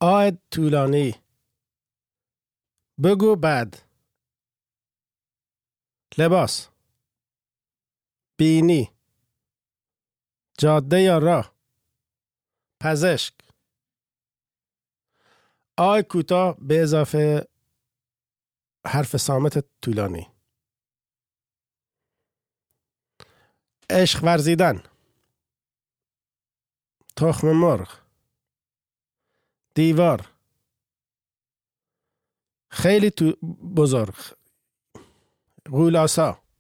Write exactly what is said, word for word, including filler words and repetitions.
آ طولانی. بگو بعد. لباس. بینی. جاده یا راه. پزشک. آی کوتاه به اضافه حرف صامت طولانی. عشق ورزیدن. تخم مرغ. دیوار. خیلی تو بزرگ. غولاسا.